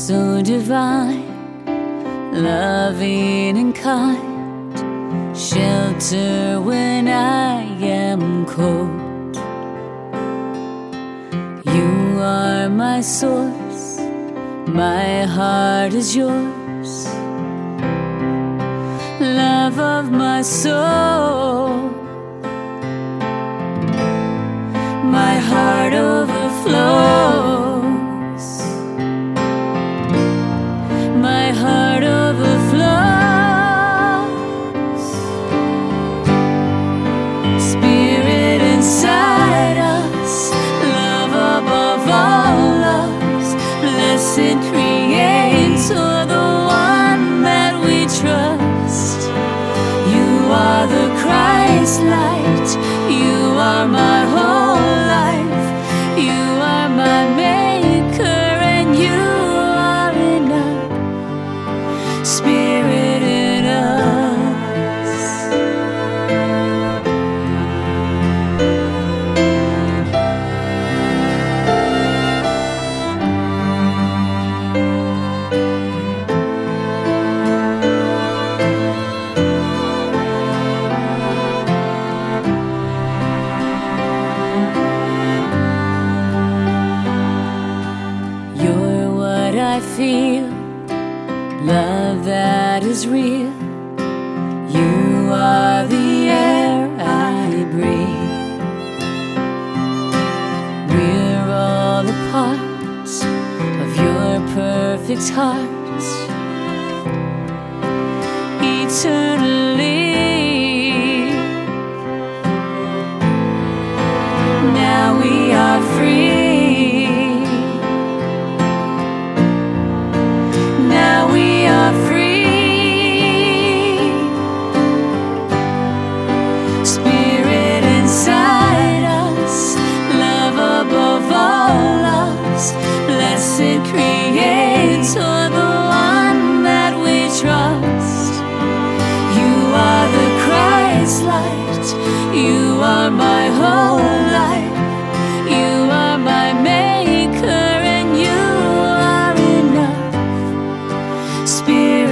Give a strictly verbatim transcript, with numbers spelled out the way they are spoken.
so divine, loving and kind, shelter when I am cold. You are my source, my heart is yours, love of my soul. My heart overflows, my heart overflows. Spirit inside us, love above all us, blessed Creator, the one that we trust. You are the Christ light, you are my whole life, you are my maker, and you are enough. Spirit in us. You're what I feel, love that is real. You are the air I breathe. We're all a part of your perfect heart, eternally. Now we are free. Now we are free. Spirit inside us, love above all us, blessed Creator, the one that we trust. You are the Christ light, you are my whole life, you are my maker, and you are enough. Spirit